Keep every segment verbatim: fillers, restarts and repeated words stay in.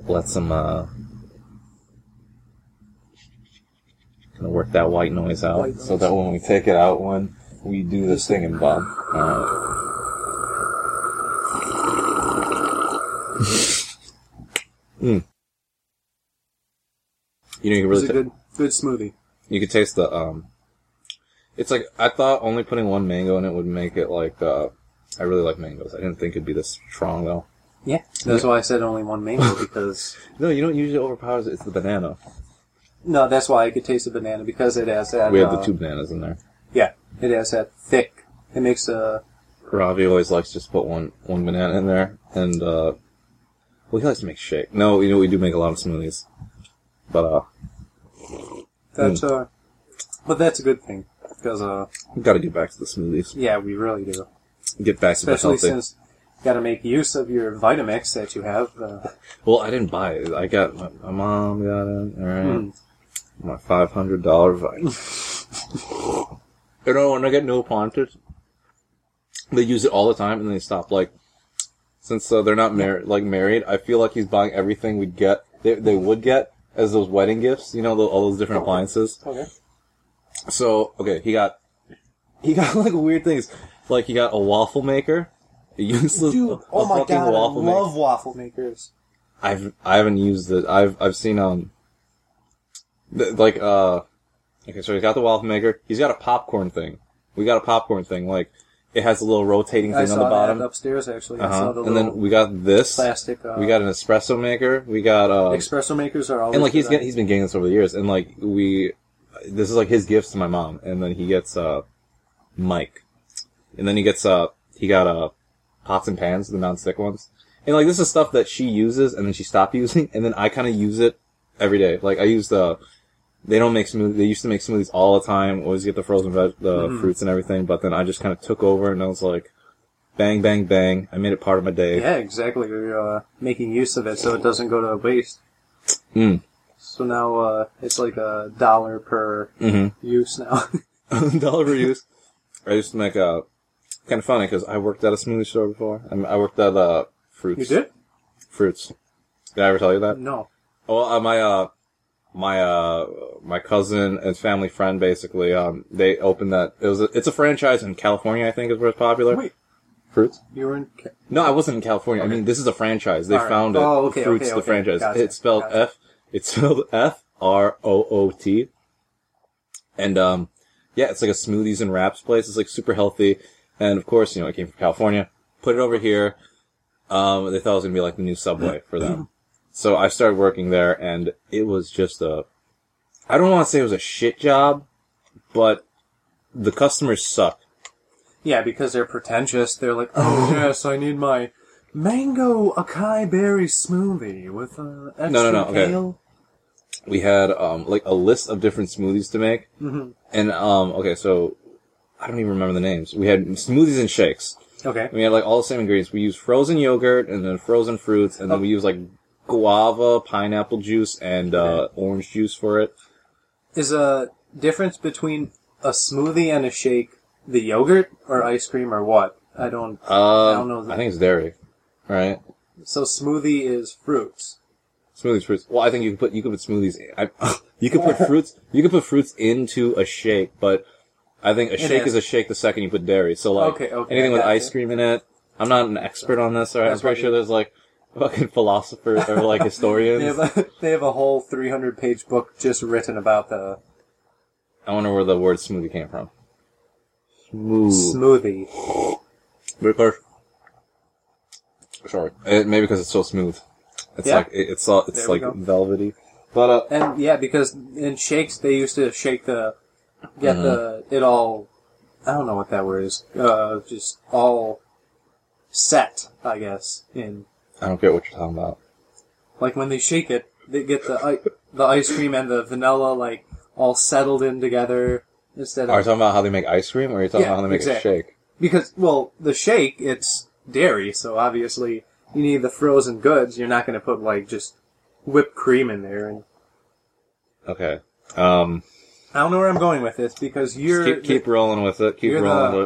let some, uh... Gonna work that white noise out, white noise. So that when we take it out, when we do this thing in Bob. Uh, mm. You know, you can really it's a good, good smoothie. You could taste the, um... It's like, I thought only putting one mango in it would make it like, uh... I really like mangoes. I didn't think it'd be this strong, though. Yeah, that's why I said only one mango, because... No, you know what usually overpowers it? It's the banana. No, that's why I could taste the banana, because it has that... We have uh, the two bananas in there. Yeah, it has that thick... It makes a... Ravi always likes to just put one, one banana in there, and, uh... Well, he likes to make shake. No, you know, we do make a lot of smoothies. But, uh... That's, mm. uh... But that's a good thing, because, uh... We've got to get back to the smoothies. Yeah, we really do. Get back to the healthy. Especially since you got to make use of your Vitamix that you have. Uh... Well, I didn't buy it. I got... My, my mom got it, alright? Mm. My five hundred dollars Vitamix. You know, when I get new appliances, they use it all the time, and then they stop. Like, since uh, they're not mar- like married, I feel like he's buying everything we'd get, they, they would get, as those wedding gifts, you know, the, all those different appliances. Okay. So, okay, he got, he got, like, weird things. Like, he got a waffle maker, a useless, Dude, a, oh a my fucking god, waffle I love maker. waffle makers. I've, I haven't used it. I've, I've seen, um, th- like, uh, okay, so he's got the waffle maker. He's got a popcorn thing. We got a popcorn thing. Like, it has a little rotating thing I on saw the bottom. That upstairs, actually. I Uh-huh. saw the And then we got this. Plastic. Uh, we got an espresso maker. We got, uh... espresso makers are always And, like, he's good get, he's been getting this over the years. And, like, we... This is, like, his gifts to my mom. And then he gets, uh... Mike. And then he gets, uh... He got, uh... pots and pans, the non-stick ones. And, like, this is stuff that she uses and then she stopped using. And then I kind of use it every day. Like, I use the... They don't make smoothies. They used to make smoothies all the time. Always get the frozen veg, the mm. fruits and everything. But then I just kind of took over, and I was like, bang, bang, bang. I made it part of my day. Yeah, exactly. You're uh, making use of it so it doesn't go to waste. Mm. So now uh, it's like a dollar per mm-hmm. use now. Dollar per use. I used to make a kind of funny because I worked at a smoothie store before. I, I worked at uh, Fruits. You did? Fruits. Did I ever tell you that? No. Well, uh, my uh. My, uh, my cousin and family friend, basically, um, they opened that, it was, a, it's a franchise in California, I think, is where it's popular. Wait. Fruits? You were in, Ca- No, I wasn't in California. Okay. I mean, this is a franchise. They All found right. it. Oh, okay, Fruits, okay, the okay. franchise. Gotcha. It's spelled Gotcha. F, it's spelled F R O O T. And, um, yeah, it's like a smoothies and wraps place. It's like super healthy. And of course, you know, I came from California. Put it over here. Um, they thought it was gonna be like the new Subway for them. So I started working there, and it was just a, I don't want to say it was a shit job, but the customers suck. Yeah, because they're pretentious. They're like, oh, yes, I need my mango acai berry smoothie with uh, extra No, no, no, okay. kale. We had, um, like a list of different smoothies to make. Mm-hmm. And, um, okay, so, I don't even remember the names. We had smoothies and shakes. Okay. We had like all the same ingredients. We used frozen yogurt, and then frozen fruits, and then oh. we used like guava, pineapple juice, and, uh, okay. orange juice for it. Is a difference between a smoothie and a shake the yogurt or ice cream or what? I don't. Uh, I don't know. The... I think it's dairy, right? So smoothie is fruits. Smoothies, fruits. Well, I think you could put you could put smoothies. I, you could put fruits. You could put fruits into a shake, but I think a it shake is. is a shake the second you put dairy. So like okay, okay, anything with gotcha. ice cream in it. I'm not an expert on this. Right? I'm pretty sure there's like fucking philosophers or like historians. They have a, they have a whole three hundred page book just written about the. I wonder where the word smoothie came from. Smooth. Smoothie. Because, sorry, it, maybe because it's so smooth. It's yeah. like it, it's all it's There we like go. velvety. But uh, and yeah, because in shakes they used to shake the, get mm-hmm. the it all. I don't know what that word is. Uh, just all set, I guess. In I don't get what you're talking about. like when they shake it, they get the I, the ice cream and the vanilla like all settled in together instead of. Are you talking about how they make ice cream, or are you talking Yeah, about how they make exactly. a shake? Because, well, the shake, it's dairy, so obviously you need the frozen goods. You're not going to put, like, just whipped cream in there. And Okay. Um, I don't know where I'm going with this, because you're... keep, keep rolling with it. Keep rolling the, with it.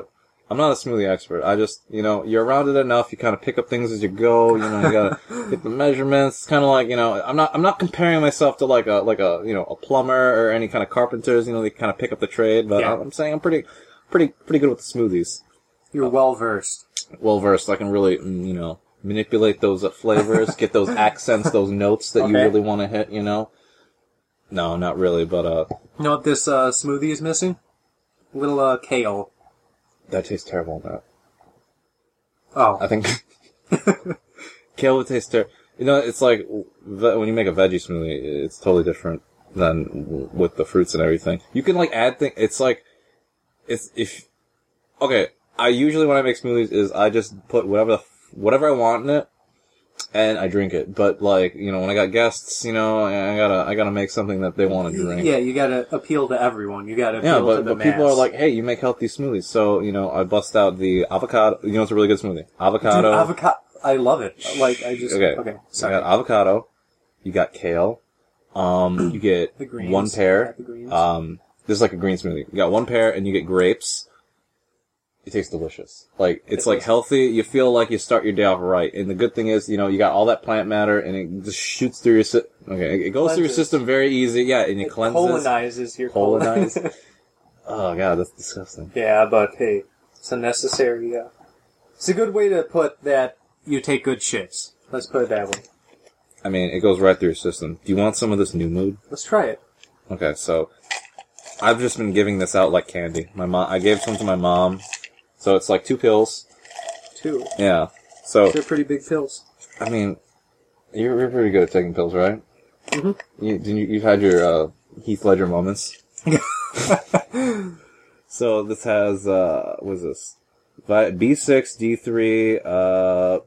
I'm not a smoothie expert. I just, you know, you're around it enough. You kind of pick up things as you go. You know, you gotta get the measurements. It's kind of like, you know, I'm not, I'm not comparing myself to like a, like a, you know, a plumber or any kind of carpenters. You know, they kind of pick up the trade. But Yeah. I'm saying I'm pretty, pretty, pretty good with the smoothies. You're well versed. Well versed. I can really, mm, you know, manipulate those uh, flavors, get those accents, those notes that you Okay. really want to hit. You know. No, not really. But uh, You know what this uh, smoothie is missing? A little uh, kale. that tastes terrible. That. Oh. I think kale would taste terrible. You know, it's like ve- when you make a veggie smoothie, it's totally different than w- with the fruits and everything. You can like add things. It's like it's if okay. I usually when I make smoothies is I just put whatever the, f- whatever I want in it, and I drink it. But like you know, when I got guests, you know, I gotta I gotta make something that they want to drink. Yeah, you gotta appeal to everyone. You gotta appeal Yeah, to but, the but people mass. are like, hey, you make healthy smoothies. So, you know, I bust out the avocado. You know, it's a really good smoothie. Avocado. Dude, avocado. I love it. Like, I just... Okay. Okay, You sorry. got avocado. You got kale. Um, you get The greens. one pear. Got the greens. Um, this is like a green smoothie. You got one pear and you get grapes. It tastes delicious. Like, it's It like does. healthy. You feel like you start your day off right. And the good thing is, you know, you got all that plant matter and it just shoots through your si- Okay, it goes through your Cleanses. system very easy. Yeah, and it, It cleanses. colonizes your Colonize. colon. Oh god, that's disgusting. Yeah, but hey, it's a necessary... Uh, it's a good way to put that you take good shits. Let's put it that way. I mean, it goes right through your system. Do you want some of this new mood? Let's try it. Okay, so I've just been giving this out like candy. My mom, I gave some to my mom, so it's like two pills. Two. Yeah. So They're pretty big pills. I mean, you're, you're pretty good at taking pills, right? Mm-hmm. You, you you've had your uh, Heath Ledger moments. So this has uh, what is this? Vi- B six, D three, uh,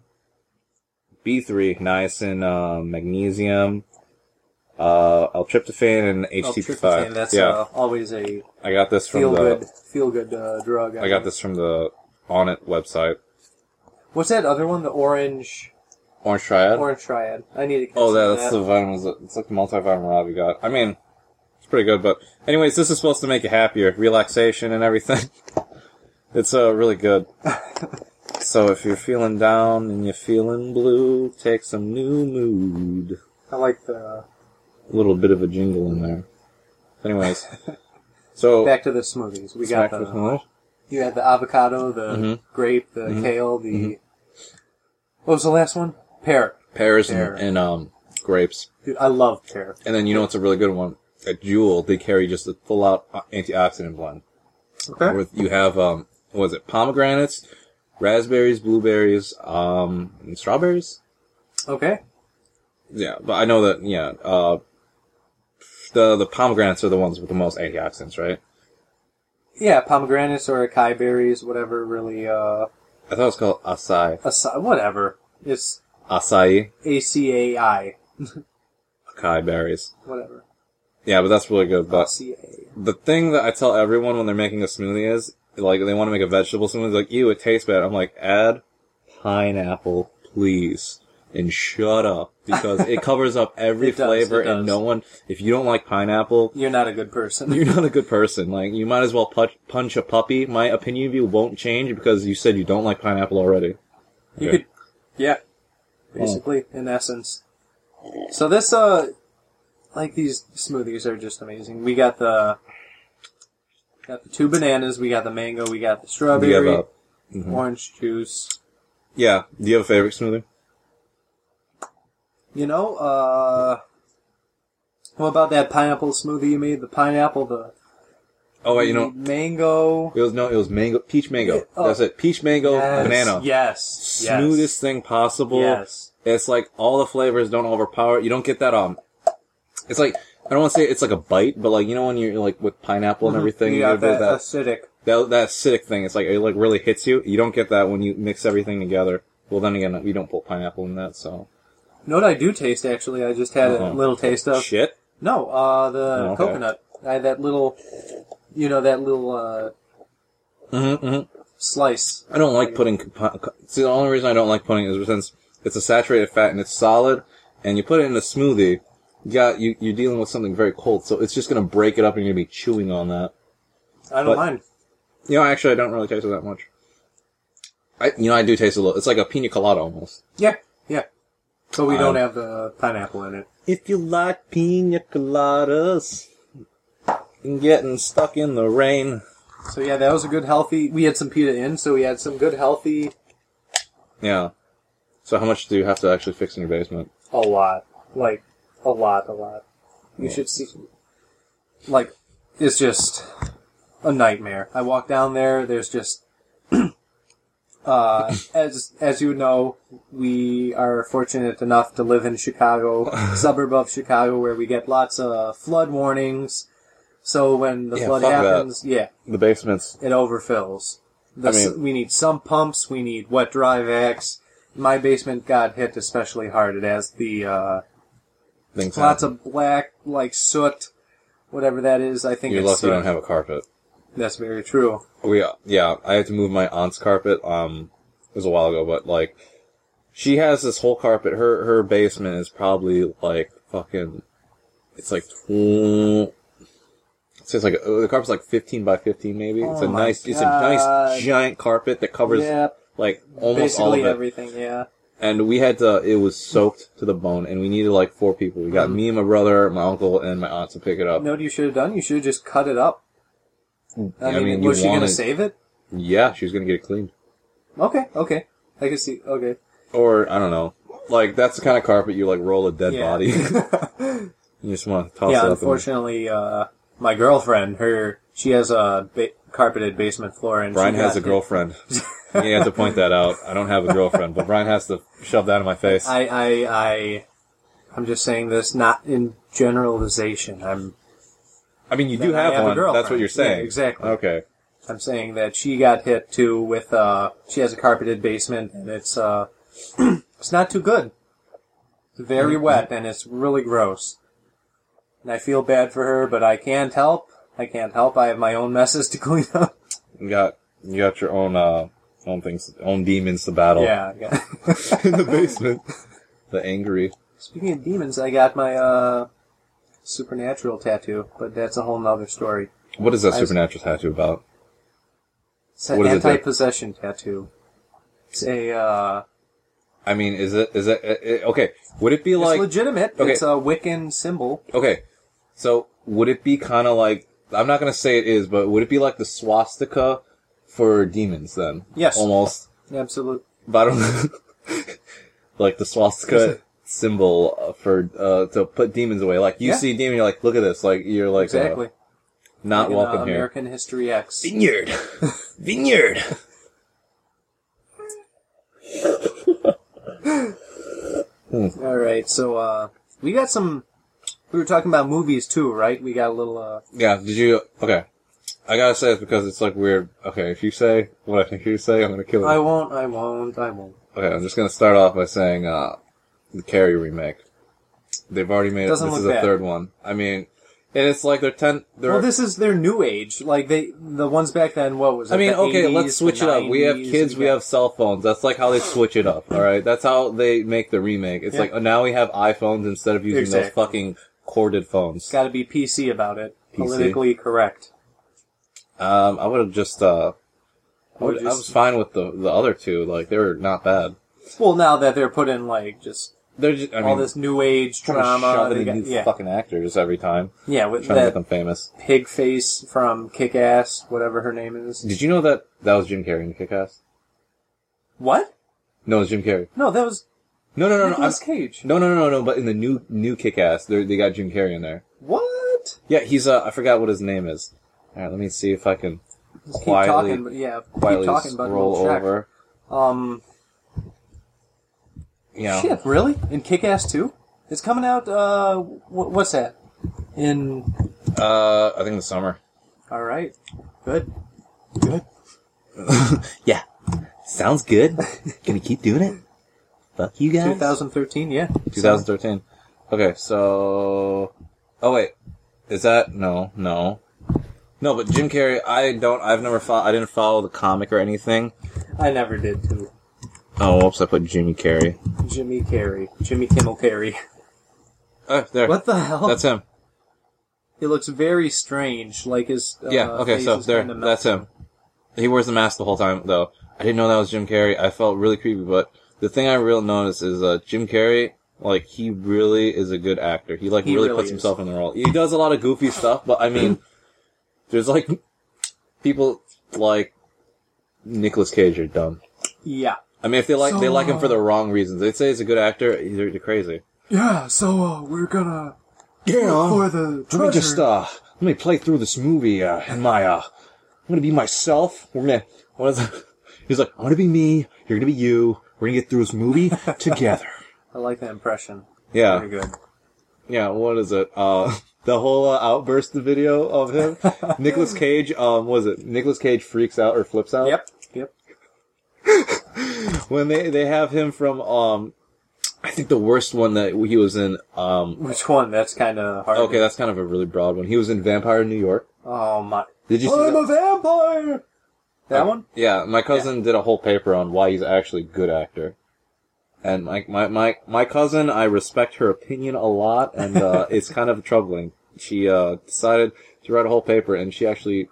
B three, niacin, uh, magnesium, uh, L-tryptophan, and H T P five. Tryptophan, that's yeah, uh, always a I got this from feel the. good, feel good uh, drug. I got this from the On It website. What's that other one? The orange, Orange Triad. orange triad. I need to. Get Oh, some yeah, of that's that. the vitamins. It's like the multivitamin Robbie got. I mean, it's pretty good. But anyways, this is supposed to make you happier, relaxation, and everything. It's uh really good. So if you're feeling down and you're feeling blue, take some new mood. I like the. A little bit of a jingle in there. Anyways, so Back to the smoothies. We got back to the. the- You had the avocado, the Mhm. grape, the kale, the. What was the last one? Pear. pears Pear. and, and um grapes, Dude, I love pear. and then you know what's a really good one? At Jewel, they carry just a full out antioxidant blend. Okay. Where you have um, what is it? Pomegranates, raspberries, blueberries, um, and strawberries. Okay. Yeah, but I know that yeah, uh, the the pomegranates are the ones with the most antioxidants, right? Yeah, pomegranates or acai berries, whatever. Really, uh, I thought it was called acai. acai, whatever. It's Acai, A C A I, acai berries. whatever. Yeah, but that's really good. But C A. the thing that I tell everyone when they're making a smoothie is, like, they want to make a vegetable smoothie, like, ew, it tastes bad. I'm like, add pineapple, please. And shut up. Because it covers up every It does, flavor, it and does. no one, if you don't like pineapple, You're not a good person. you're not a good person. Like, you might as well punch, punch a puppy. My opinion of you won't change because you said you don't like pineapple already. You Okay. could, yeah, basically, in essence. So this, uh, like these smoothies are just amazing. We got the, got the two bananas, we got the mango, we got the Do strawberry, you have a, mhm. orange juice. Yeah. Do you have a favorite smoothie? You know, uh, what about that pineapple smoothie you made? The pineapple, the Oh wait, you know, mango. it was no, it was mango, peach mango. Yeah, oh. That's it. Peach mango, Yes, banana. Yes. yes. Smoothest thing possible. Yes. It's like all the flavors don't overpower it. You don't get that um. It's like I don't want to say it's like a bite, but like you know when you're like with pineapple and everything, You you got get that, that acidic. that that acidic thing. It's like it like really hits you. You don't get that when you mix everything together. Well, then again, we don't put pineapple in that, so You know what I do taste, actually? I just had Uh-huh. a little taste of... shit. No, uh, the Oh, okay. coconut. I had that little... You know, that little, uh, Mm-hmm, mm-hmm. slice. I don't like putting. compo- co- See, the only reason I don't like putting it is since it's a saturated fat and it's solid, and you put it in a smoothie. You got you you're dealing with something very cold, so it's just gonna break it up, and you're gonna be chewing on that. I don't But- mind. You know, actually, I don't really taste it that much. I, you know, I do taste a little. It's like a pina colada almost. Yeah, yeah. But we don't Um, have the pineapple in it. If you like pina coladas and getting stuck in the rain. So yeah, that was a good healthy. We had some pita in, so we had some good healthy. Yeah. So how much do you have to actually fix in your basement? A lot, like a lot, a lot. You Yeah. should see. Like, it's just a nightmare. I walk down there. There's just. Uh, as as you know, we are fortunate enough to live in Chicago, suburb of Chicago, where we get lots of flood warnings. So when the Yeah, flood fuck that. happens, yeah, The basement's... it overfills. The, I mean- we need sump pumps. We need wet dry vacs. My basement got hit especially hard. It has the uh, Things lots happen. of black, like soot, whatever that is. I think You're it's lucky you soot. don't have a carpet. That's very true. We, yeah, I had to move my aunt's carpet, um, it was a while ago, but, like, she has this whole carpet, her, her basement is probably, like, fucking, it's like, tw- it says like, uh, the carpet's like fifteen by fifteen maybe. It's Oh a my nice, it's a God. nice giant carpet that covers, Yeah, like, almost all basically of it. everything. Yeah. And we had to, it was soaked to the bone, and we needed like four people. We got Mhm. me, my brother, my uncle, and my aunt to pick it up. You know what you should have done? You should have just cut it up. I, I mean, mean, you was she going to wanted- save it? Yeah, she was gonna get it cleaned. Okay, okay. I can see. Okay. Or, I don't know. Like, that's the kind of carpet you, like, roll a dead Yeah. body. You just want to toss yeah, it up. unfortunately, uh, my girlfriend, her, she has a ba- carpeted basement floor, and Brian she has got a hit. girlfriend. You have to point that out. I don't have a girlfriend, but Brian has to shove that in my face. I, I, I, I'm just saying this not in generalization. I'm, I mean, you do Then I have, have a one. That's girlfriend. what you're saying. Yeah, exactly. Okay. I'm saying that she got hit too with, uh, she has a carpeted basement, and it's, uh, it's not too good. It's very Mm-hmm. wet, and it's really gross. And I feel bad for her, but I can't help. I can't help. I have my own messes to clean up. You got, you got your own, uh, own things, own demons to battle. Yeah. I got- In the basement. The angry. Speaking of demons, I got my, uh, supernatural tattoo, but that's a whole nother story. What is that I- supernatural tattoo about? It's an What does it do? anti-possession tattoo. It's a, uh, I mean, is it, is it, it, it okay, would it be like, it's legitimate. okay. It's a Wiccan symbol. okay, so would it be kind of like, I'm not gonna say it is, but would it be like the swastika for demons then? Yes. Almost. Absolutely. But I don't like the swastika symbol uh, for, uh, to put demons away. Like, you Yeah. see a demon, you're like, look at this, like, you're like, Exactly. uh, not Like in, welcome uh, here. American History X. Vineyard! Vineyard! Alright, so, uh, we got some, we were talking about movies too, right? We got a little, uh, Yeah, did you, okay. I gotta say this because it's like weird. Okay, if you say what I think you say, I'm gonna kill you. I won't, I won't, I won't. Okay, I'm just gonna start off by saying, uh, the Carrie remake. They've already made it. Doesn't This look is the bad. third one. I mean, and it's like they're ten, they're, Well, this is their new age. Like, they, the ones back then, what was it? I mean, the okay, eighties, let's switch the it up. We have nineties, kids, we got- have cell phones. That's like how they switch it up, alright? That's how they make the remake. It's Yeah. like, oh, now we have iPhones instead of using Exactly. those fucking corded phones. Gotta be P C about it. P C. Politically correct. Um, I would have just, uh, I, Or would, I just- was fine with the, the other two. Like, they were not bad. Well, now that they're putting, like, just They're just, I mean, all this new age drama. shoving they in got- new yeah. fucking actors every time. Yeah, with Trying to make that them famous. pig face from Kick-Ass, whatever her name is. Did you know that that was Jim Carrey in Kick-Ass? What? No, it was Jim Carrey. No, that was No, no, no, no. Nicolas I'm- Cage. No, no, no, no, no. But in the new new Kick-Ass, they they got Jim Carrey in there. What? Yeah, he's uh, I forgot what his name is. All right, let me see if I can Just keep quietly talking, but yeah, quietly keep talking, but roll we'll check. over. Um, Yeah. shit, really? In Kick-Ass two? It's coming out, uh, wh- what's that? In, Uh, I think the summer. alright. Good. Good. Yeah. Sounds good. Can we keep doing it? Fuck you guys. twenty thirteen, yeah. twenty thirteen. Okay, so. Oh wait, is that no, no, no? But Jim Carrey, I don't. I've never. Fo- I didn't follow the comic or anything. I never did too. Oh, whoops! I put Jimmy Carrey. Jimmy Carrey. Jimmy Kimmel Carrey. Oh, there. What the hell? That's him. He looks very strange, like his, uh, Yeah. Okay. face So is there. kinda That's melting. him. He wears the mask the whole time, though. I didn't know that was Jim Carrey. I felt really creepy, but the thing I really noticed is uh, Jim Carrey, like, he really is a good actor. He, like, He really, really puts is. himself in the role. He does a lot of goofy stuff, but, I mean, there's, like, people like Nicolas Cage are dumb. Yeah. I mean, if they like So, they like him for uh, the wrong reasons. They'd say he's a good actor, they're, they're crazy. Yeah, so, uh, we're gonna... Yeah, for the let me just, uh, let me play through this movie, uh, in my, uh, I'm gonna be myself. We're gonna, what is it? He's like, I'm gonna be me, you're gonna be you, we're gonna get through this movie together. I like that impression. Yeah. Very good. Yeah, what is it? Uh, the whole uh, outburst video of him. Nicolas Cage, um, what is it? Nicolas Cage freaks out or flips out? Yep, yep. When they, they have him from, um, I think the worst one that he was in, um, Which one? That's kind of hard. okay, that's kind of a really broad one. He was in Vampire in New York. Oh my... Did you see I'm that? a vampire! That one? Yeah, my cousin did a whole paper on why he's actually a good actor. And my, my, my, my cousin, I respect her opinion a lot, and, uh, it's kind of troubling. She, uh, decided to write a whole paper, and she actually,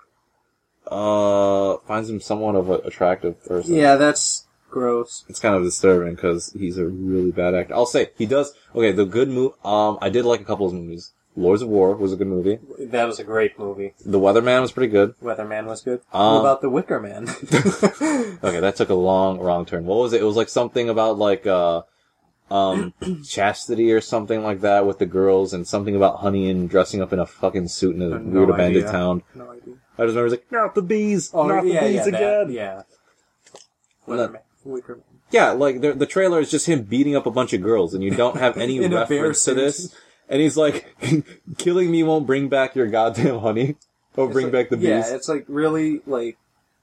uh, finds him somewhat of an attractive person. Yeah, that's gross. It's kind of disturbing, because he's a really bad actor. I'll say, he does, okay, the good move, um, I did like a couple of his movies. Lords of War was a good movie. That was a great movie. The Weatherman was pretty good. Weatherman was good. Um, what about The Wicker Man? Okay, that took a long, wrong turn. What was it? It was like something about like, uh, um, chastity or something like that with the girls, and something about honey and dressing up in a fucking suit in a No weird abandoned idea. town. No idea. I just remember it was like, not the bees! Oh, not yeah, the bees yeah, again! that, yeah. And then- Weatherman. Wicker Man. Yeah, like, the, the trailer is just him beating up a bunch of girls, and you don't have any In a bear reference to suit. this. And he's like, killing me won't bring back your goddamn honey. Or It's bring like- back the bees. Yeah, it's like really, like...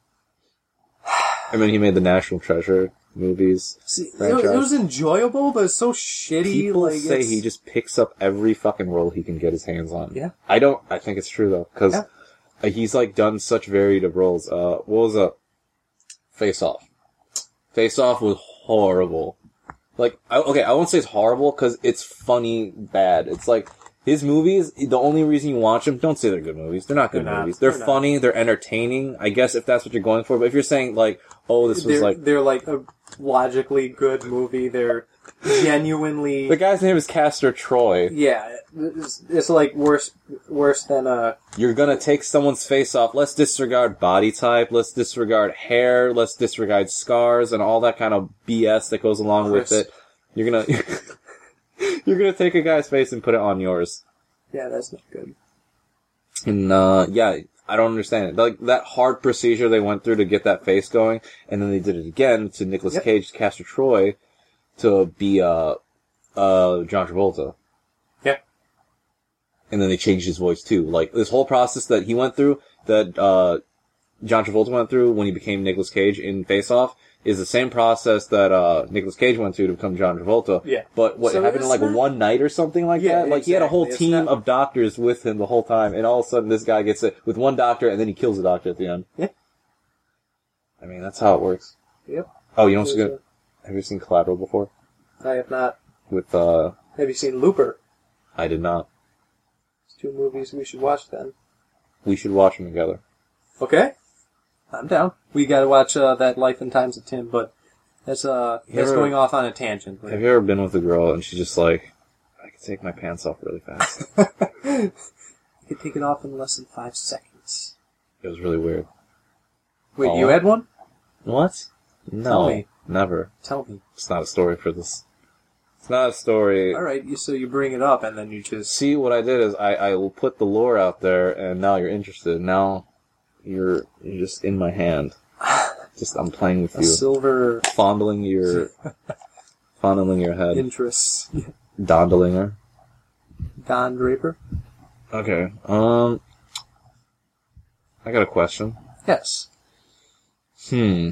And then he made the National Treasure movies. See, it, franchise. was- it was enjoyable, but it's so shitty. People like, say it's, he just picks up every fucking role he can get his hands on. Yeah. I don't, I think it's true though, cause Yeah. he's like done such varied of roles. Uh, what was a Face Off? Face Off was horrible. Like, I, okay, I won't say it's horrible cause it's funny bad. It's like, his movies, the only reason you watch them, don't say they're good movies. They're not good They're not. movies. They're, They're not. funny, they're entertaining, I guess if that's what you're going for. But if you're saying like, oh, this was They're, like, they're like a logically good movie. They're genuinely... the guy's name is Castor Troy. Yeah, it's, it's like worse worse than uh You're gonna take someone's face off. Let's disregard body type. Let's disregard hair. Let's disregard scars and all that kind of B S that goes along with Chris. it. You're gonna, you're gonna take a guy's face and put it on yours. yeah, that's not good. And, uh, yeah, I don't understand it. Like, that hard procedure they went through to get that face going, and then they did it again to Nicolas Yep. Cage, Castor Troy, to be, uh, uh, John Travolta. Yeah. And then they changed his voice too. Like, this whole process that he went through, that, uh, John Travolta went through when he became Nicolas Cage in Face Off, is the same process that, uh, Nicolas Cage went through to become John Travolta. Yeah. But what, So it happened in it's like not- one night or something like Yeah, that? Like, he had a whole exactly. It's team not- of doctors with him the whole time, and all of a sudden this guy gets it with one doctor, and then he kills the doctor at the end. Yeah. I mean, that's how it works. Yep. Oh, you know what's There's good? Have you seen Collateral before? I have not. With, uh, Have you seen Looper? I did not. It's two movies we should watch then. We should watch them together. Okay. I'm down. We gotta watch uh, that Life and Times of Tim, but that's uh You that's ever- going off on a tangent. Have you ever been with a girl and she's just like, I can take my pants off really fast? You can take it off in less than five seconds. It was really weird. Wait, Oh. you had one? What? No. Tell me. Never. Tell me. It's not a story for this. It's not a story. Alright, you, so you bring it up and then you just... See, what I did is I, I will put the lore out there, and now you're interested. Now you're you're just in my hand. Just I'm playing with A you, silver fondling your fondling your head, interest. dondling her. Don Draper? Okay. Um, I got a question. Yes. Hmm.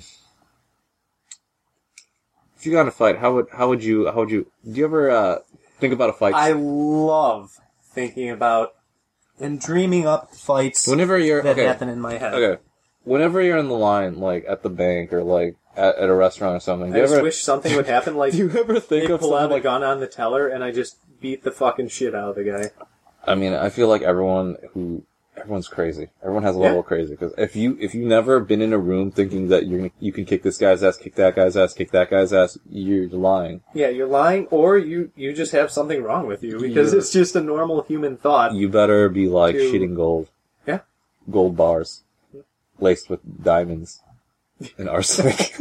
If you got in a fight, how would how would you how would you do you ever uh think about a fight? I love thinking about and dreaming up fights Whenever you're that okay, happen in my head. okay. Whenever you're in the line, like at the bank or like at, at a restaurant or something, do I you just ever wish something would happen like do you ever think they of pull something out a like? gun on the teller and I just beat the fucking shit out of the guy. I mean, I feel like everyone who everyone's crazy. Everyone has a Yeah. level of crazy. Because if you if you never been in a room thinking that you're gonna, you can kick this guy's ass, kick that guy's ass, kick that guy's ass, you're lying. Yeah, you're lying, or you, you just have something wrong with you, because You're- it's just a normal human thought. You better be like To- shitting gold. Yeah. Gold bars. Laced with diamonds. And arsenic.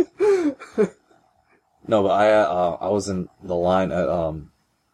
No, but I, uh, I was in the line at, um,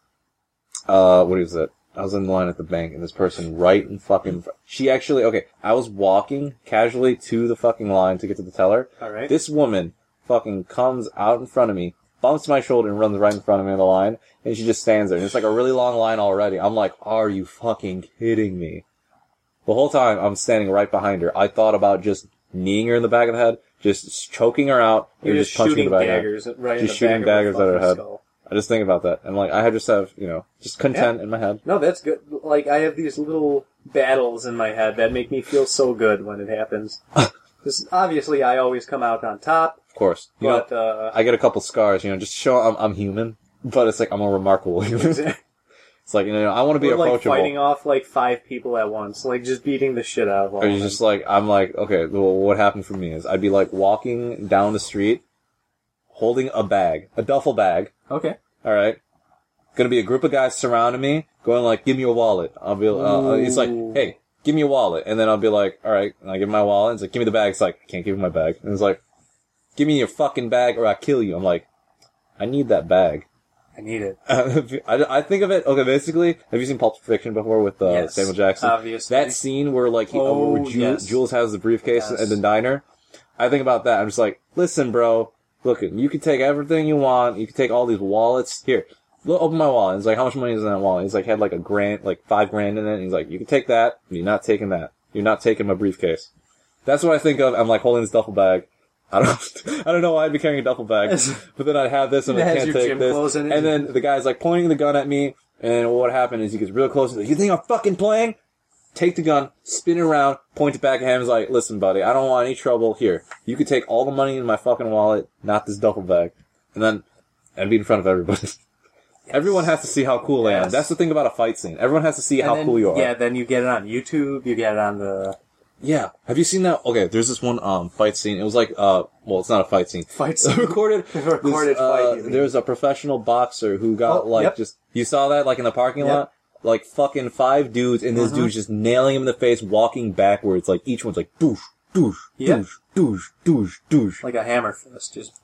uh, what is it? I was in the line at the bank, and this person right in fucking, fr- she actually, okay, I was walking casually to the fucking line to get to the teller. Alright. This woman fucking comes out in front of me, bumps my shoulder, and runs right in front of me in the line, and she just stands there. And it's like a really long line already. I'm like, are you fucking kidding me? The whole time, I'm standing right behind her. I thought about just kneeing her in the back of the head, just choking her out, You're or just just punching her in shooting the back of the head. daggers right in Just the shooting back daggers of her at her fucking head. skull. I just think about that. And like, I just have, you know, just content in my head. No, that's good. Like, I have these little battles in my head that make me feel so good when it happens. Because obviously I always come out on top, Of course. You but, know, uh... I get a couple scars, you know, just to show I'm, I'm human. But it's like, I'm a remarkable human. It's like, you know, I want to be We're, like, approachable. fighting off, like, five people at once. Like, just beating the shit out of all Or of you them. just like, I'm like, okay, well, what happened for me is I'd be like walking down the street, holding a bag, a duffel bag, Okay. alright? Gonna be a group of guys surrounding me, going like, give me your wallet. I'll be, uh, it's like, Ooh. hey, give me your wallet. And then I'll be like, alright, and I give him my wallet, it's like, give me the bag. It's like, I can't give him my bag. And it's like, give me your fucking bag or I kill you. I'm like, I need that bag. I need it. I, I think of it, okay, basically, have you seen Pulp Fiction before with uh, Yes, Samuel Jackson? obviously. That scene where, like, he, uh, Oh, where Ju- yes. Jules has the briefcase Yes. at the diner, I think about that. I'm just like, listen, bro, look, you can take everything you want, you can take all these wallets, here, look, open my wallet. He's like, how much money is in that wallet? He's like, had like a grand, like five grand in it, and he's like, you can take that, you're not taking that. You're not taking my briefcase. That's what I think of, I'm like holding this duffel bag. I don't, I don't know why I'd be carrying a duffel bag, but then I'd have this and It I has can't your take gym this. clothes in it. And then the guy's like pointing the gun at me, and what happened is he gets real close. He's like, you think I'm fucking playing? Take the gun, spin it around, point it back at him. He's like, listen, buddy, I don't want any trouble. Here, you can take all the money in my fucking wallet, not this duffel bag. And then, I'd be in front of everybody. Yes. Everyone has to see how cool I am. Yes. That's the thing about a fight scene. Everyone has to see And how then, cool you are. Yeah, then you get it on YouTube, you get it on the Yeah. Have you seen that? Okay, there's this one um fight scene. It was like, uh, well, it's not a fight scene. fight scene. recorded, Recorded this, uh, fight, you mean. There was a professional boxer who got Oh, like yep. just. You saw that like in the parking Yep. lot, like fucking five dudes, and this Mhm. dude's just nailing him in the face, walking backwards. Like each one's like douche, douche, Yep. douche, douche, douche, douche. Like a hammer fist, just...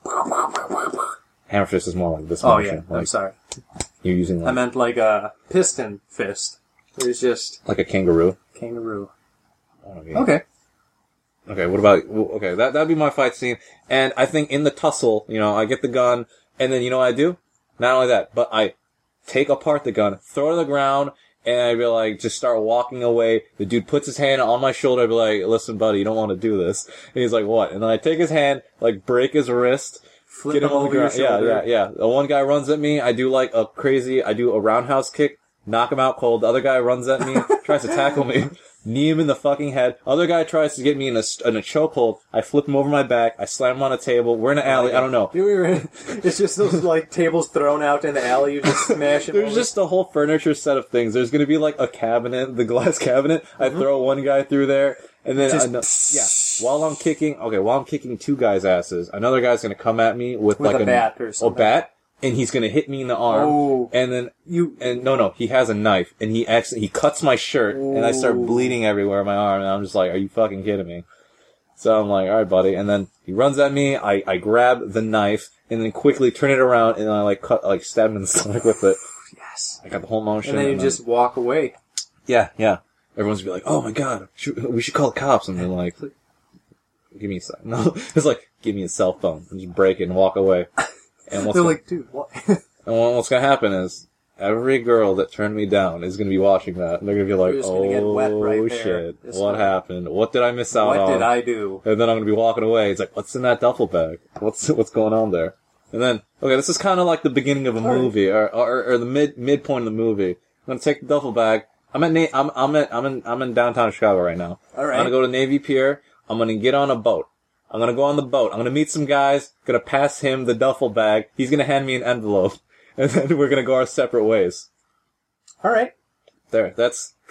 Hammer fist is more like this. Oh, motion. yeah, like I'm sorry. you're using I like, meant like a piston fist. It was just like a kangaroo. kangaroo. Oh, yeah. Okay. Okay, what about, okay, that, that'd be my fight scene. And I think in the tussle, you know, I get the gun, and then you know what I do? Not only that, but I take apart the gun, throw it on the ground, and I'd be like, just start walking away. The dude puts his hand on my shoulder, I'd be like, listen buddy, you don't want to do this. And he's like, what? And then I take his hand, like break his wrist, Flip get him him on the over your ground. Yeah, shoulder. yeah, yeah. The one guy runs at me, I do like a crazy, I do a roundhouse kick, knock him out cold. The other guy runs at me, tries to tackle me. Knee him in the fucking head. Other guy tries to get me in a, in a chokehold. I flip him over my back. I slam him on a table. We're in an alley. I don't know. We were in, it's just those like tables thrown out in the alley. You just smash them. There's over. just a whole furniture set of things. There's gonna be like a cabinet, the glass cabinet. I throw one guy through there, and then Just ano- yeah. While I'm kicking, okay, while I'm kicking two guys' asses, another guy's gonna come at me with, With like a bat or something. a bat, and he's gonna hit me in the arm. Oh. And then you. And no, no, he has a knife, and he accidentally, he cuts my shirt, and I start Ooh. bleeding everywhere on my arm, and I'm just like, are you fucking kidding me? So I'm like, alright buddy, and then he runs at me, I, I grab the knife, and then quickly turn it around, and I like cut, like stab him in the stomach with it. Yes. I got the whole motion. And then you just walk away. Yeah, yeah. Everyone's gonna be like, oh my god, should, we should call the cops, and they're like, give me a cell. No, it's like, give me a cell phone, and just break it and walk away. And what's They're gonna, like, dude, what? and what's gonna happen is, every girl that turned me down is gonna be watching that, and they're gonna be like, You're just gonna get wet oh right there. shit, This what one. happened? What did I miss out What on? did I do? And then I'm gonna be walking away, it's like, what's in that duffel bag? What's, what's going on there? And then, okay, this is kinda like the beginning of a Alright. movie, or, or, or the mid, midpoint of the movie. I'm gonna take the duffel bag, I'm at, Na- I'm, I'm at, I'm in, I'm in downtown Chicago right now. All right. I'm gonna go to Navy Pier. I'm gonna get on a boat. I'm gonna go on the boat. I'm gonna meet some guys. Gonna pass him the duffel bag. He's gonna hand me an envelope, and then we're gonna go our separate ways. All right. There. That's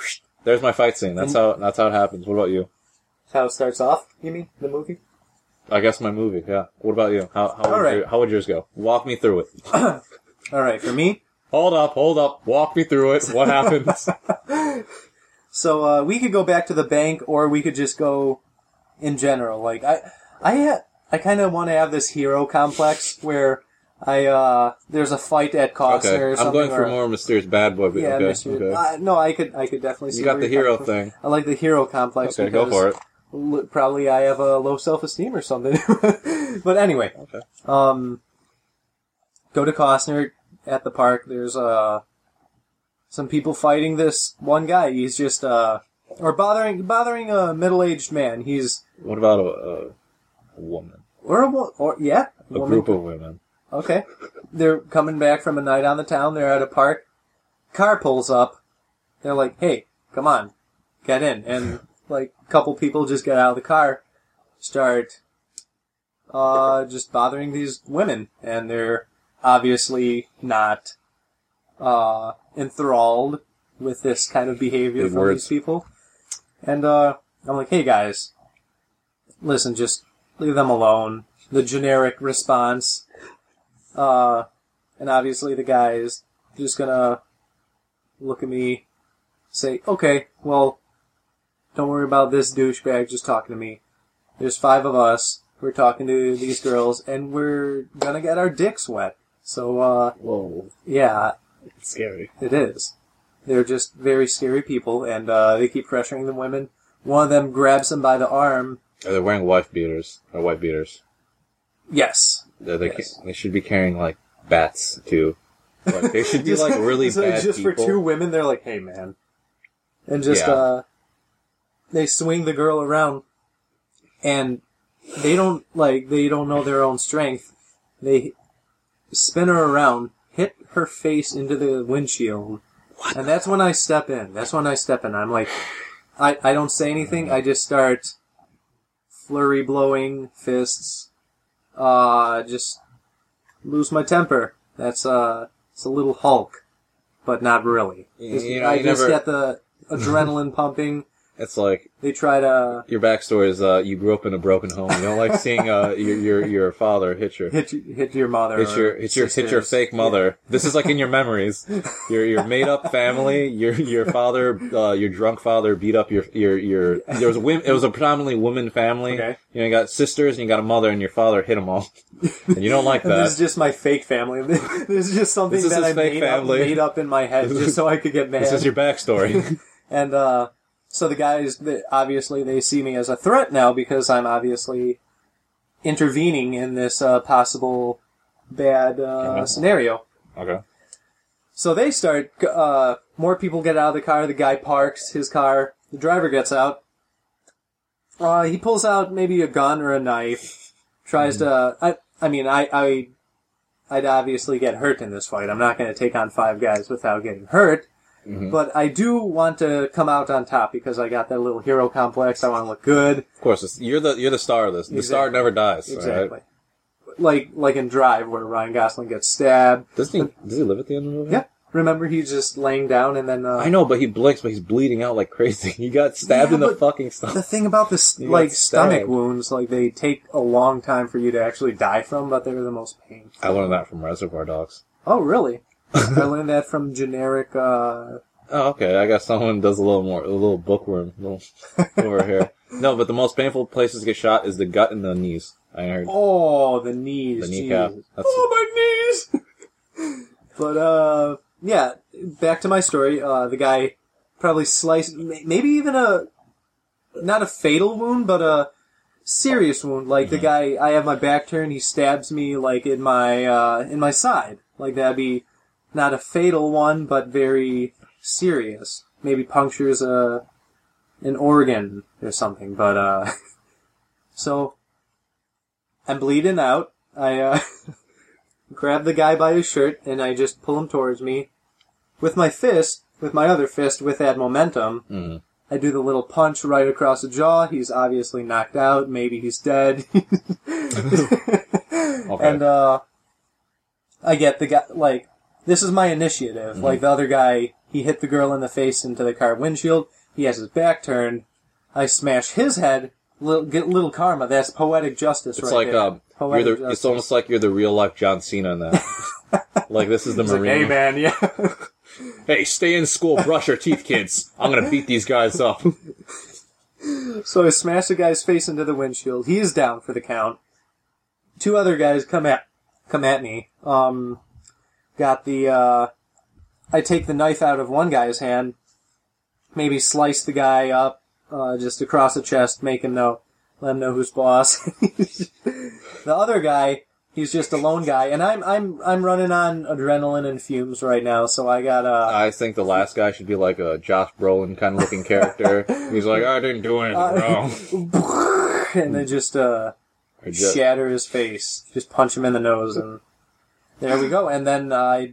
There's my fight scene. That's how that's how it happens. What about you? How it starts off, you mean, the movie? I guess my movie, yeah. What about you? How how, All would, right. your, how would yours go? Walk me through it. Alright, for me, Hold up, hold up. Walk me through it. What happens? so uh, we could go back to the bank, or we could just go in general. Like, I I, ha- I kind of want to have this hero complex where I uh, there's a fight at Costner Okay, or I'm something. going for or, more mysterious bad boy. But Yeah, okay, Mister okay. Uh, no, I could I could definitely see You got where the you're hero coming from. thing. I like the hero complex. Okay, go because for it. l- Probably I have a low self-esteem or something. But anyway, Okay. um, go to Costner at the park. There's uh, some people fighting this one guy. He's just uh, or bothering bothering a middle-aged man. He's What about a, a, a woman? or a wo- or yeah, A woman. group of women. Okay, they're coming back from a night on the town. They're at a park. Car pulls up. They're like, "Hey, come on, get in!" And like a couple people just get out of the car, start uh, just bothering these women, and they're obviously not uh, enthralled with this kind of behavior Big from words. these people. And uh, I'm like, "Hey guys, listen, just leave them alone." The generic response, uh, and obviously the guy is just gonna look at me, say, "Okay, well, don't worry about this douchebag just talking to me. There's five of us. We're talking to these girls, and we're gonna get our dicks wet." So, uh, Whoa. yeah, It's scary. it is. They're just very scary people, and uh, they keep pressuring the women. One of them grabs him by the arm. Are they wearing wife beaters? Or white beaters? Yes. They, they, Yes. ca- they should be carrying, like, bats, too. Like, they should be, Just- like, really so bad just people. for two women, they're like, "Hey, man," and just Yeah. uh, they swing the girl around, and they don't like they don't know their own strength. They spin her around, hit her face into the windshield, and that's when I step in. That's when I step in. I'm like, I I don't say anything. I just start flurry blowing fists. Uh, just lose my temper. That's uh. It's a little Hulk, but not really. You- Just- you know, I you just never- get the adrenaline pumping. It's like, They try to your backstory is, uh, you grew up in a broken home. You don't like seeing, uh, your, your, your father hit your, hit you- hit your mother. hit your, or hit your, hit your sisters. fake mother. This is like in your memories. Your, your made up family, your, your father, uh, your drunk father beat up your, your, your, there was a women, it was a predominantly woman family. Okay. You know, you got sisters and you got a mother and your father hit them all. And you don't like And that. this is just my fake family. This is just something This is that his I fake made up, family. made up in my head just so I could get mad. This is your backstory. And uh, so the guys, they, obviously, they see me as a threat now because I'm obviously intervening in this uh, possible bad uh, Okay. scenario. Okay. So they start, uh, more people get out of the car, the guy parks his car, the driver gets out. Uh, he pulls out maybe a gun or a knife, tries to, I, I mean, I, I, I'd obviously get hurt in this fight. I'm not going to take on five guys without getting hurt. Mhm. But I do want to come out on top because I got that little hero complex. I want to look good. Of course, it's, you're the, you're the star of this. The star Exactly. never dies. Exactly. Right? Like, like in Drive where Ryan Gosling gets stabbed. Doesn't he, does he live at the end of the movie? Yeah. Remember, he's just laying down and then, uh, I know, but he blinks, but he's bleeding out like crazy. He got stabbed Yeah, in the but fucking the stomach. thing about this, You got like, stomach stabbed. wounds, like, they take a long time for you to actually die from, but they're the most painful. I learned that from Reservoir Dogs. Oh, really? I learned that from generic, uh, Oh, okay. I got someone who does a little more, a little bookworm little over here. No, but the most painful places to get shot is the gut and the knees. I heard. oh, the knees, The kneecap. Jesus. That's- Oh, my knees! But, uh, yeah, back to my story, uh, the guy probably sliced, may- maybe even a, not a fatal wound, but a serious wound. Like, the guy, I have my back turned, he stabs me, like, in my, uh, in my side. Like, that'd be not a fatal one, but very serious. Maybe punctures a, an organ or something, but, uh, so, I'm bleeding out. I, uh, grab the guy by his shirt, and I just pull him towards me. With my fist, with my other fist, with that momentum, Mhm. I do the little punch right across the jaw. He's obviously knocked out. Maybe he's dead. Okay. And, uh, I get the guy, like, this is my initiative. Mhm. Like, the other guy He hit the girl in the face into the car windshield. He has his back turned. I smash his head. Little, get little karma. That's poetic justice It's right like there. um, you're Poetic the. justice. It's almost like you're the real life John Cena in that. Like this is the He's like, Marine. hey, man, yeah. Hey, stay in school, brush your teeth, kids. I'm gonna beat these guys up. So I smash the guy's face into the windshield. He is down for the count. Two other guys come at come at me. Um, got the. Uh, I take the knife out of one guy's hand. Maybe slice the guy up uh, just across the chest, make him know, let him know who's boss. The other guy, he's just a lone guy, and I'm I'm I'm running on adrenaline and fumes right now. So I got uh, I think the last guy should be like a Josh Brolin kind of looking character. He's like, I didn't do anything Uh, wrong. and then just uh. Or just- shatter his face, just punch him in the nose, and there we go. And then I,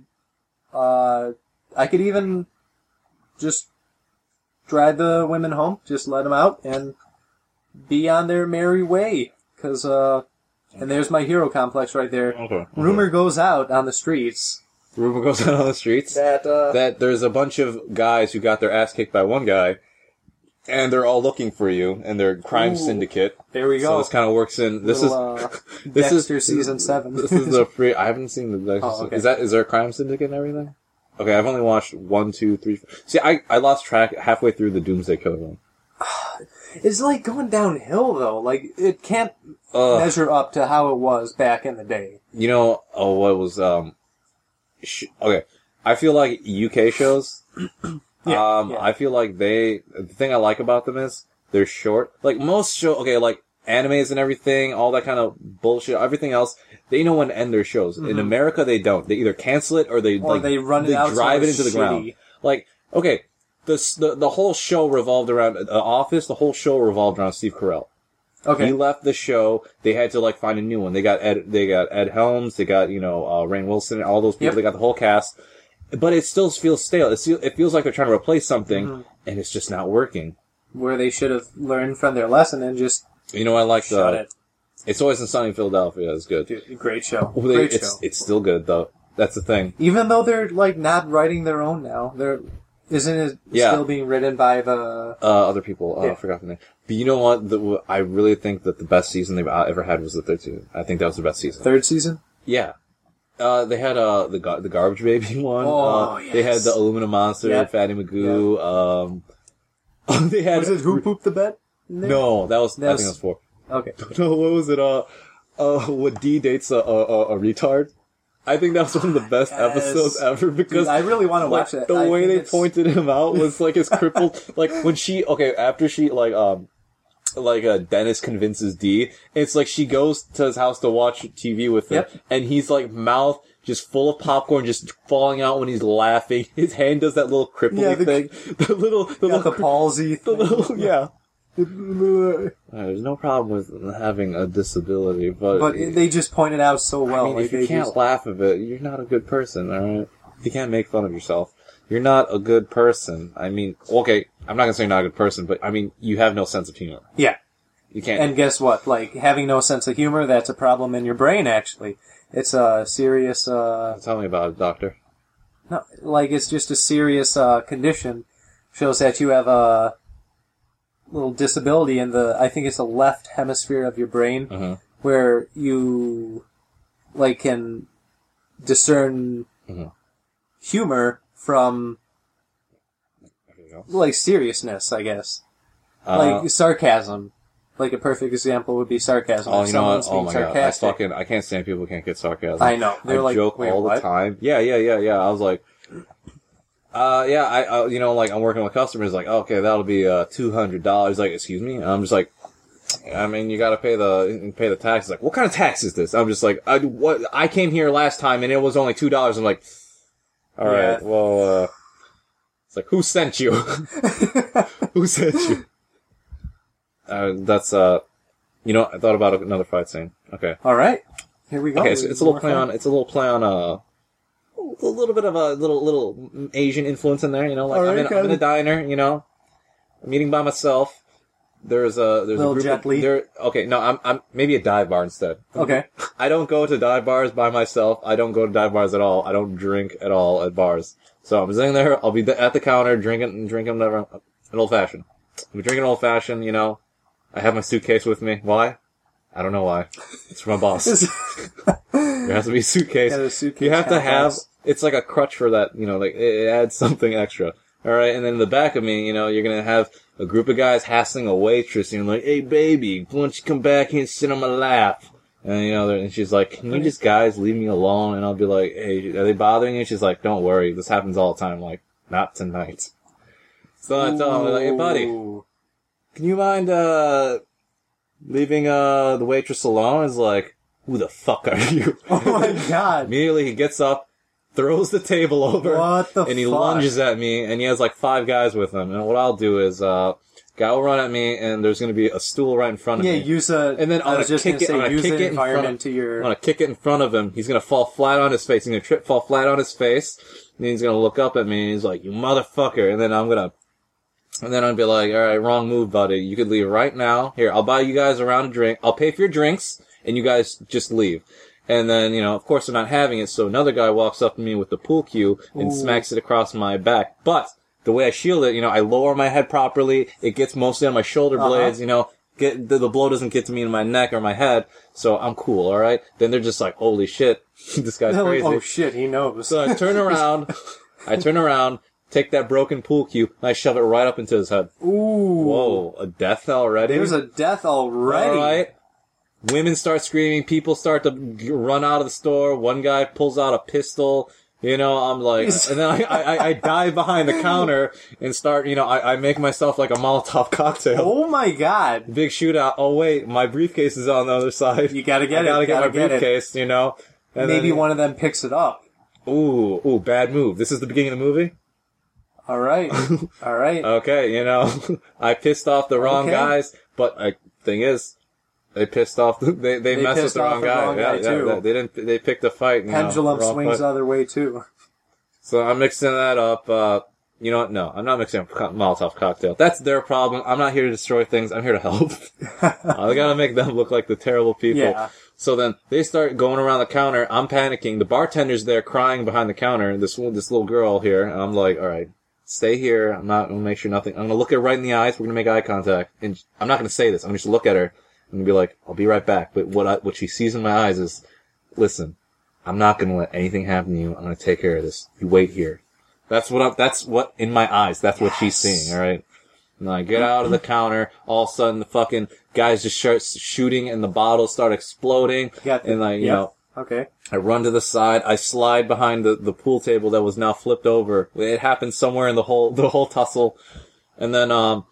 uh, I could even just drive the women home, just let them out, and be on their merry way. Cause, uh, and there's my hero complex right there. Okay, okay. Rumor goes out on the streets Rumor goes out on the streets that, uh, that there's a bunch of guys who got their ass kicked by one guy, and they're all looking for you, and they're crime Ooh. syndicate. there we So go. this kind of works in. This Little, is uh, this Dexter is season seven. This is the free. I haven't seen the Dexter. Oh, okay. Is that is there a crime syndicate and everything? Okay, I've only watched one, two, three. Four. See, I I lost track halfway through the Doomsday Killer one. It's like going downhill though. Like it can't Uh, measure up to how it was back in the day. you know, oh, what was um? Sh- okay, I feel like U K shows. Yeah, um, yeah. I feel like they. The thing I like about them is they're short. Like most show, okay, like animes and everything, all that kind of bullshit. Everything else, they know when to end their shows. In America, they don't. They either cancel it or they Or like they run it they out drive so it into the shitty. ground. Like, okay, this the the whole show revolved around uh, Office. The whole show revolved around Steve Carell. Okay. He left the show. They had to like find a new one. They got Ed. They got Ed Helms. They got you know uh, Rainn Wilson. All those people. Yep. They got the whole cast. But it still feels stale. It, feel, it feels like they're trying to replace something, Mm-hmm. and it's just not working. Where they should have learned from their lesson and just You know, I like shut the. it. It's Always in Sunny in Philadelphia. It's good. Dude, great show. Well, they- Great it's show. it's still good though. That's the thing. Even though they're like not writing their own now, they're isn't it Yeah. still being written by the Uh, other people. Uh, Yeah. I forgot the name. But you know what? The, I really think that the best season they've ever had was the third season. I think that was the best season. third season? Yeah. Uh, they had uh the gar- the Garbage Baby one. Oh, uh, They had yes. the Aluminum Monster, Yep. Fatty Magoo. Um, they had Was it Who Pooped the Bed? in there? No, that was That I was- think that was four. Okay. No, what was it? Uh, uh, what D dates a, a a a retard? I think that was one of the best Yes. episodes ever because Dude, I really want to like, watch that. the I way think they it's- pointed him out was like his crippled. Like when she okay after she like um. Like uh, Dennis convinces Dee. It's like she goes to his house to watch T V with him, Yep. and he's like mouth just full of popcorn, just falling out when he's laughing. His hand does that little crippling Yeah, the- thing. The little, the Got the little, palsy the thing. little, yeah. Uh, There's no problem with having a disability, but But it- they just pointed out so well. I mean, like if you they can't just, laugh at it, you're not a good person, alright? If you can't make fun of yourself, you're not a good person. I mean, okay, I'm not gonna say you're not a good person, but I mean, you have no sense of humor. yeah. You can't. And guess what? Like, having no sense of humor, that's a problem in your brain, actually. It's a serious, uh, Tell me about it, doctor. no, like, it's just a serious, uh, condition. Shows that you have a little disability in the, I think it's the left hemisphere of your brain, Uh-huh. where you, like, can discern Mhm. humor from, There you go. like, seriousness, I guess. Uh, Like, sarcasm. Like, a perfect example would be sarcasm. oh, If you know what? someone's Oh being my god. I sarcastic. fucking, I can't stand people who can't get sarcasm. I know. They're I like, joke wait, all what? the time. Yeah, yeah, yeah, yeah. I was like, uh, yeah, I, uh, you know, like, I'm working with customers, like, okay, that'll be, uh, two hundred dollars. Like, excuse me? And I'm just like, I mean, you gotta pay the, pay the taxes. Like, what kind of tax is this? I'm just like, I, what, I came here last time and it was only two dollars. I'm like, alright, Yeah. well, uh, it's like, who sent you? Who sent you? Uh, that's, uh, you know, I thought about another fight scene. Okay. All right, here we go. Okay, so it's a little More play fun. on. It's a little play on. Uh, a little bit of a little little Asian influence in there. You know, like All I'm, right, in, I'm in got a it. diner. You know, I'm eating by myself. There's a there's Little a group Jet of, Li. there. Okay, no, I'm I'm maybe a dive bar instead. Okay. I don't go to dive bars by myself. I don't go to dive bars at all. I don't drink at all at bars. So I'm sitting there. I'll be at the counter drinking, drinking whatever, an old fashioned. I'm drinking an old fashioned. You know, I have my suitcase with me. Why? I don't know why. It's for my boss. There has to be a suitcase. Yeah, suitcase you have to have. Box. It's like a crutch for that. You know, like it, it adds something extra. All right, and then in the back of me, you know, you're gonna have a group of guys hassling a waitress, and you're like, "Hey, baby, why don't you come back here and sit on my lap?" And you know, and she's like, "Can you just guys leave me alone?" And I'll be like, "Hey, are they bothering you?" She's like, "Don't worry, this happens all the time." I'm like, not tonight. So I tell them, like, "Hey, buddy, can you mind uh leaving uh the waitress alone?" Is like, "Who the fuck are you?" Oh my god! Immediately he gets up, throws the table over, what the and he fuck? lunges at me, and he has like five guys with him. And what I'll do is, uh, guy will run at me, and there's going to be a stool right in front of yeah, me. Yeah, use a. And then I'm I gonna was just kick gonna it. say, I'm gonna use kick the it in front environment of, to your. I'm gonna kick it in front of him. He's gonna fall flat on his face. He's gonna trip, fall flat on his face, and he's gonna look up at me, and he's like, "You motherfucker!" And then I'm gonna. And then I'd be like, "All right, wrong move, buddy. You could leave right now. Here, I'll buy you guys a round of drink. I'll pay for your drinks, and you guys just leave." And then, you know, of course they're not having it, so another guy walks up to me with the pool cue and Ooh. smacks it across my back. But the way I shield it, you know, I lower my head properly. It gets mostly on my shoulder Uh-huh. blades, you know. Get the, the blow doesn't get to me in my neck or my head, so I'm cool, all right? Then they're just like, "Holy shit, this guy's They're like, crazy." oh shit, he knows. So I turn around, I turn around, take that broken pool cue, and I shove it right up into his head. Ooh. Whoa, a death already? There's a death already. All right. Women start screaming. People start to g- run out of the store. One guy pulls out a pistol. You know, I'm like, and then I, I, I dive behind the counter and start, you know, I, I make myself like a Molotov cocktail. Oh my god. Big shootout. Oh wait, my briefcase is on the other side. You gotta get I it. gotta get gotta my get briefcase, you know. And Maybe then, one of them picks it up. Ooh, ooh, bad move. This is the beginning of the movie? Alright. Alright. Okay, you know, I pissed off the wrong Okay. guys, but uh, thing is, they pissed off. The, they they, They messed with pissed the off wrong the guy. wrong yeah, guy, yeah, too. yeah, they didn't. They picked a fight. You Pendulum know, wrong swings fight. the other way too. So I'm mixing that up. Uh, you know what? No, I'm not mixing a co- Molotov cocktail. That's their problem. I'm not here to destroy things. I'm here to help. I gotta make them look like the terrible people. Yeah. So then they start going around the counter. I'm panicking. The bartender's there crying behind the counter. This this little girl here. And I'm like, all right, stay here. I'm not going to make sure nothing. I'm going to look her right in the eyes. We're going to make eye contact. And I'm not going to say this. I'm going to just look at her and be like, I'll be right back. But what I, what she sees in my eyes is, listen, I'm not going to let anything happen to you. I'm going to take care of this. You wait here. That's what I'm, that's what in my eyes. That's what she's seeing. All right. And I get out of the counter. All of a sudden, the fucking guys just start shooting, and the bottles start exploding. Got the- and like you yep. know, Okay. I run to the side. I slide behind the, the pool table that was now flipped over. It happened somewhere in the whole the whole tussle. And then um,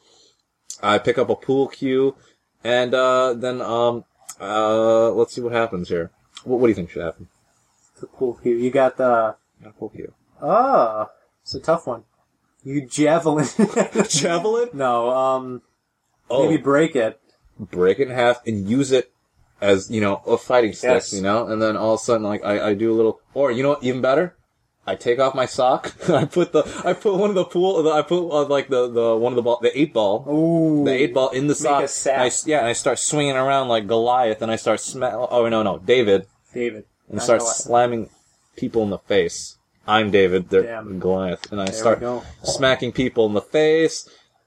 I pick up a pool cue, and uh, then um, uh, let's see what happens here. What, what do you think should happen? The pool cue. You got the. A pool cue. Oh, it's a tough one. You javelin. Javelin? No. Um. Oh, Maybe break it. break it in half and use it as, you know, a fighting stick, Yes. you know? And then all of a sudden, like, I, I do a little, or, you know what, even better? I take off my sock, I put the, I put one of the pool, I put, uh, like, the, the, one of the ball, the eight ball, Ooh. the eight ball in the sock. a sap. And I, yeah, and I start swinging around like Goliath, and I start sma- oh, no, no, David, David. and Not start Goliath. slamming people in the face. I'm David, they're Damn. Goliath, and I There start we go. smacking people in the face.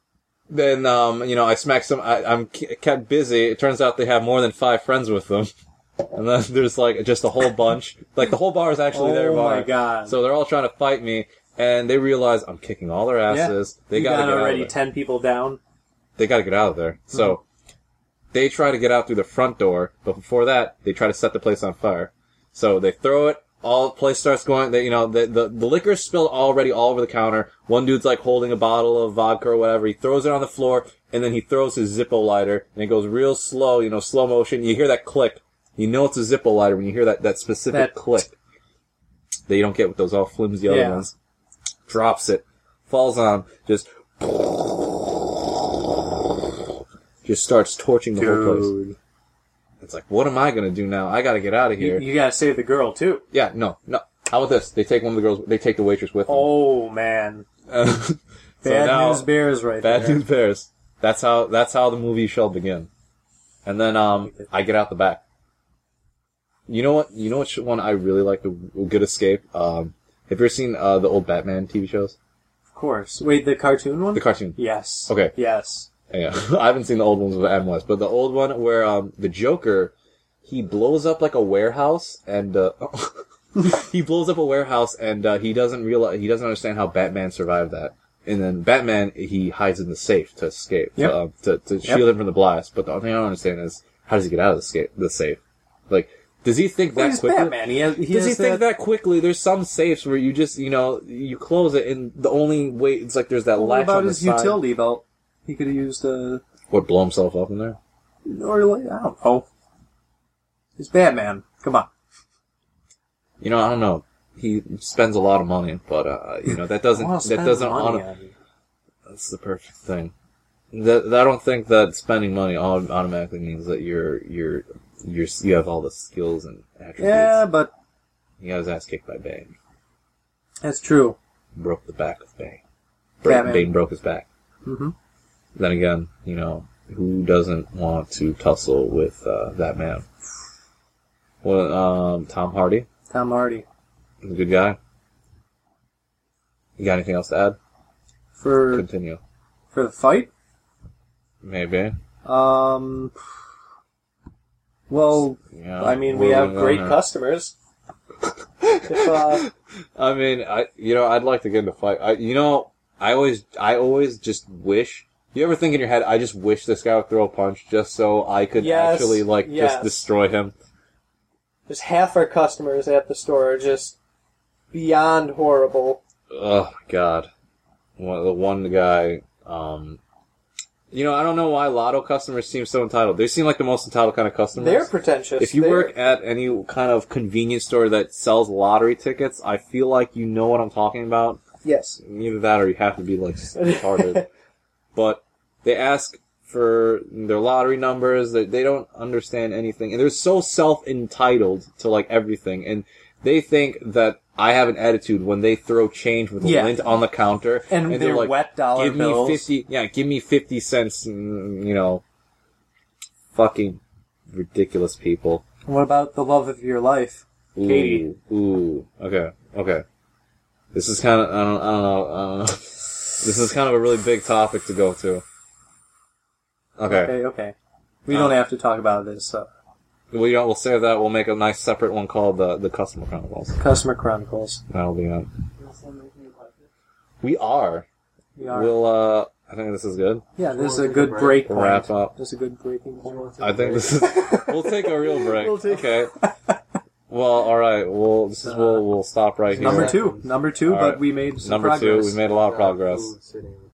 Then, um, you know, I smack some, I, I'm ke- kept busy. It turns out they have more than five friends with them. And then there's like just a whole bunch. Like the whole bar is actually Oh their bar. my god. So they're all trying to fight me, and they realize I'm kicking all their asses. They you gotta got get already out of there. ten people down. They gotta get out of there. So they try to get out through the front door, but before that, they try to set the place on fire. So they throw it. All the place starts going. They, you know, the, the the liquor's spilled already all over the counter. One dude's like holding a bottle of vodka or whatever. He throws it on the floor, and then he throws his Zippo lighter, and it goes real slow. You know, slow motion. You hear that click. You know it's a Zippo lighter when you hear that that specific That- click that you don't get with those all flimsy other Yeah. ones. Drops it, falls on, just just starts torching the whole place. Dude. It's like, what am I gonna do now? I gotta get out of You, here. you gotta save the girl, too. Yeah, no, no. How about this? They take one of the girls. They take the waitress with them. Oh, man. so Bad now, news bears right bad there. news bears. That's how. That's how the movie shall begin. And then um, I get out the back. You know what? You know what sh- one I really like? A good escape. Um, Have you ever seen uh, the old Batman T V shows? Of course. Wait, the cartoon one? The cartoon. Yes. Okay. Yes. Yeah, I haven't seen the old ones with Adam West, but the old one where um, the Joker, he blows up like a warehouse, and uh, he blows up a warehouse, and uh, he doesn't realize he doesn't understand how Batman survived that. And then Batman, he hides in the safe to escape, Yep. to, uh, to to shield Yep. him from the blast. But the only thing I don't understand is how does he get out of the, scape, the safe? Like, does he think Well, that he's quickly? Batman. He has, he Does he has think that, that quickly? There's some safes where you just, you know, you close it, and the only way it's like there's that What latch about on the his side. utility belt? He could have used a... What, blow himself up in there? Or, like, I don't know. He's Batman. Come on. You know, I don't know. He spends a lot of money, but uh, you know that doesn't I wanna that spend doesn't money auto- on you. That's the perfect thing. That, that I don't think that spending money auto- automatically means that you're you're you're you have all the skills and attributes. Yeah, but He got his ass kicked by Bane. that's true. Broke the back of Bane. Bro- Batman. Bane broke his back. Mm-hmm. Then again, you know, who doesn't want to tussle with uh, that man? Well, um, Tom Hardy, Tom Hardy. he's a good guy. You got anything else to add? For Continue. for the fight? Maybe. Um... Well, Yeah, I mean, we we're have going great on customers. if, uh, I mean, I you know, I'd like to get into fight. I you know, I always I always just wish. You ever think in your head, I just wish this guy would throw a punch just so I could Yes, actually like yes. just destroy him. There's half our customers at the store are just beyond horrible. Oh God, one the one guy. Um, you know, I don't know why Lotto customers seem so entitled. They seem like the most entitled kind of customers. They're pretentious. If you They're- work at any kind of convenience store that sells lottery tickets, I feel like you know what I'm talking about. Yes. Either that or you have to be like retarded. But they ask for their lottery numbers. They, they don't understand anything. And they're so self-entitled to like everything. And they think that I have an attitude when they throw change with a Yeah. lint on the counter. And they're they're like, wet dollar give bills. me fifty, yeah, give me fifty cents, mm, you know. Fucking ridiculous people. What about the love of your life? Ooh, Katie. Ooh. Okay. Okay. This is kind of, I don't, I don't know, I don't know. This is kind of a really big topic to go to. Okay. Okay, okay. We Uh, don't have to talk about this. So. We don't, we'll save that. We'll make a nice separate one called the the Customer Chronicles. Customer Chronicles. That'll be on. We are. We are. We'll, uh, I think this is good. yeah, this is a good break point. Wrap up. This is a good breaking point. I think this is, we'll take a real break. We'll take- Okay. Well, alright, we'll, this is, we'll, we'll stop right here. Number two. Number two, All but right. we made some Number progress. two, we made a lot of progress. Sitting